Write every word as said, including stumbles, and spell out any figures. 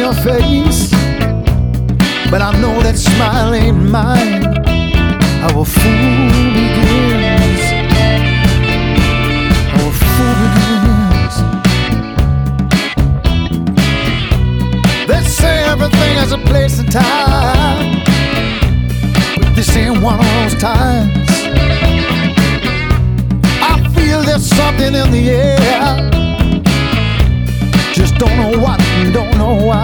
your face, but I know that smile ain't mine. Our fool begins. Our fool begins. They say everything has a place and time, but this ain't one of those times. I feel there's something in the air.